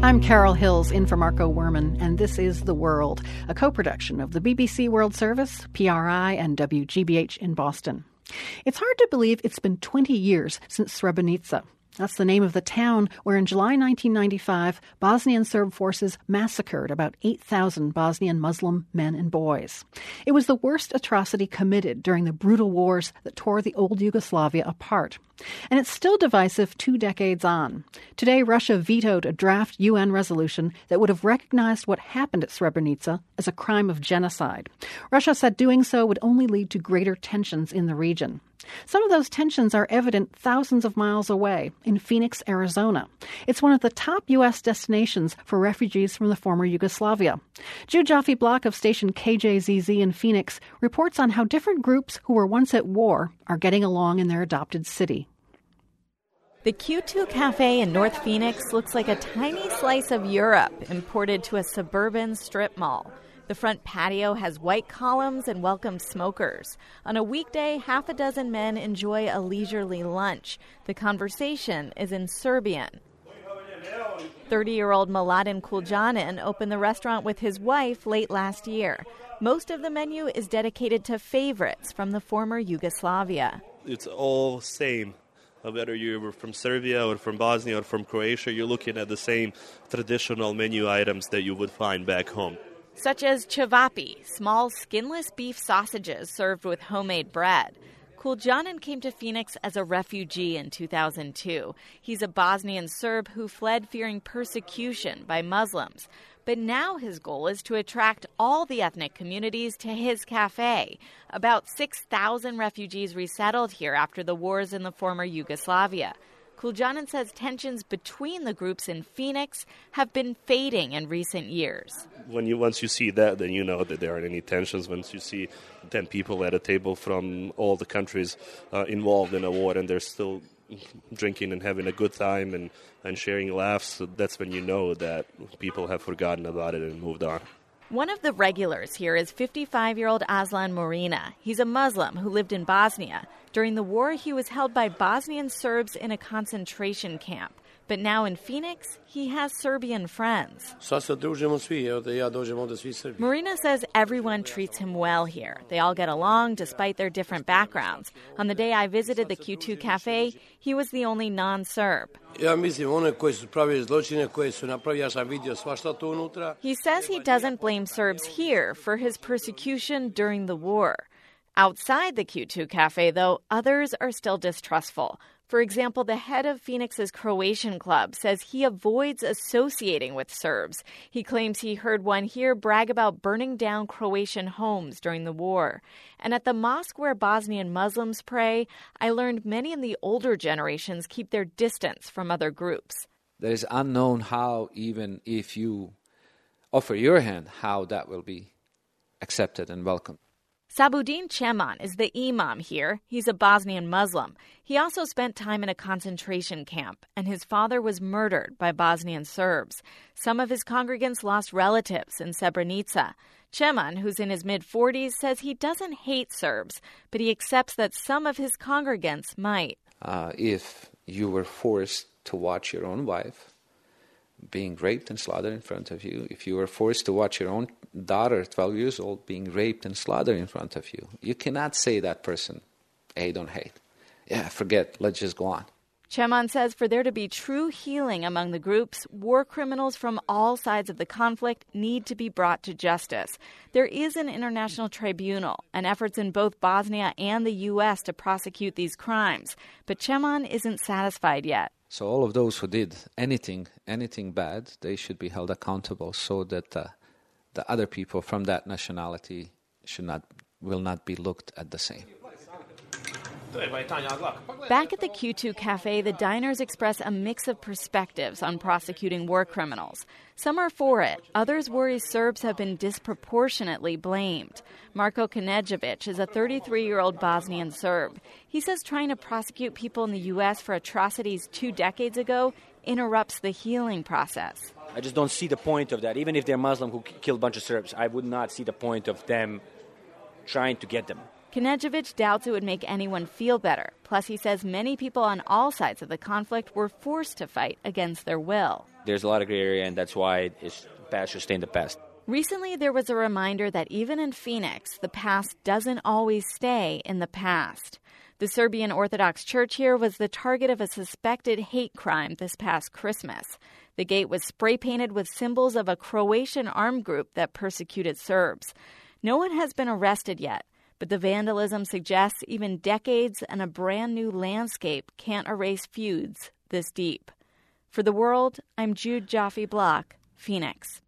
I'm Carol Hills, in for Marco Werman, and this is The World, a co-production of the BBC World Service, PRI, and WGBH in Boston. It's hard to believe it's been 20 years since Srebrenica. That's the name of the town where in July 1995, Bosnian Serb forces massacred about 8,000 Bosnian Muslim men and boys. It was the worst atrocity committed during the brutal wars that tore the old Yugoslavia apart. And it's still divisive 2 decades on. Today, Russia vetoed a draft UN resolution that would have recognized what happened at Srebrenica as a crime of genocide. Russia said doing so would only lead to greater tensions in the region. Some of those tensions are evident thousands of miles away in Phoenix, Arizona. It's one of the top U.S. destinations for refugees from the former Yugoslavia. Jude Joffe-Block of station KJZZ in Phoenix reports on how different groups who were once at war are getting along in their adopted city. The Q2 Cafe in North Phoenix looks like a tiny slice of Europe imported to a suburban strip mall. The front patio has white columns and welcomes smokers. On a weekday, half a dozen men enjoy a leisurely lunch. The conversation is in Serbian. 30-year-old Mladen Kuljanin opened the restaurant with his wife late last year. Most of the menu is dedicated to favorites from the former Yugoslavia. It's all same. Whether you were from Serbia or from Bosnia or from Croatia, you're looking at the same traditional menu items that you would find back home. Such as cevapi, small skinless beef sausages served with homemade bread. Kuljanin came to Phoenix as a refugee in 2002. He's a Bosnian Serb who fled fearing persecution by Muslims. But now his goal is to attract all the ethnic communities to his cafe. About 6,000 refugees resettled here after the wars in the former Yugoslavia. Kuljanin says tensions between the groups in Phoenix have been fading in recent years. Once you see that, then you know that there aren't any tensions. Once you see 10 people at a table from all the countries involved in a war and they're still drinking and having a good time and sharing laughs, that's when you know that people have forgotten about it and moved on. One of the regulars here is 55-year-old Aslan Morina. He's a Muslim who lived in Bosnia. During the war, he was held by Bosnian Serbs in a concentration camp. But now in Phoenix, he has Serbian friends. Marina says everyone treats him well here. They all get along despite their different backgrounds. On the day I visited the Q2 Cafe, he was the only non-Serb. He says he doesn't blame Serbs here for his persecution during the war. Outside the Q2 Cafe, though, others are still distrustful. For example, the head of Phoenix's Croatian club says he avoids associating with Serbs. He claims he heard one here brag about burning down Croatian homes during the war. And at the mosque where Bosnian Muslims pray, I learned many in the older generations keep their distance from other groups. There is unknown how, even if you offer your hand, how that will be accepted and welcomed. Sabudin Ceman is the imam here. He's a Bosnian Muslim. He also spent time in a concentration camp, and his father was murdered by Bosnian Serbs. Some of his congregants lost relatives in Srebrenica. Ceman, who's in his mid-40s, says he doesn't hate Serbs, but he accepts that some of his congregants might. If you were forced to watch your own wife being raped and slaughtered in front of you, if you were forced to watch your own daughter, 12 years old, being raped and slaughtered in front of you, you cannot say that person, hey, don't hate. Yeah, forget, let's just go on. Ceman says for there to be true healing among the groups, war criminals from all sides of the conflict need to be brought to justice. There is an international tribunal and efforts in both Bosnia and the U.S. to prosecute these crimes. But Ceman isn't satisfied yet. So all of those who did anything bad, they should be held accountable so that the other people from that nationality will not be looked at the same. Back at the Q2 Cafe, the diners express a mix of perspectives on prosecuting war criminals. Some are for it. Others worry Serbs have been disproportionately blamed. Marko Knežević is a 33-year-old Bosnian Serb. He says trying to prosecute people in the U.S. for atrocities 2 decades ago interrupts the healing process. I just don't see the point of that. Even if they're Muslim who killed a bunch of Serbs, I would not see the point of them trying to get them. Knežević doubts it would make anyone feel better. Plus, he says many people on all sides of the conflict were forced to fight against their will. There's a lot of gray area, and that's why the past should stay in the past. Recently, there was a reminder that even in Phoenix, the past doesn't always stay in the past. The Serbian Orthodox Church here was the target of a suspected hate crime this past Christmas. The gate was spray-painted with symbols of a Croatian armed group that persecuted Serbs. No one has been arrested yet, but the vandalism suggests even decades and a brand new landscape can't erase feuds this deep. For The World, I'm Jude Jaffe Block, Phoenix.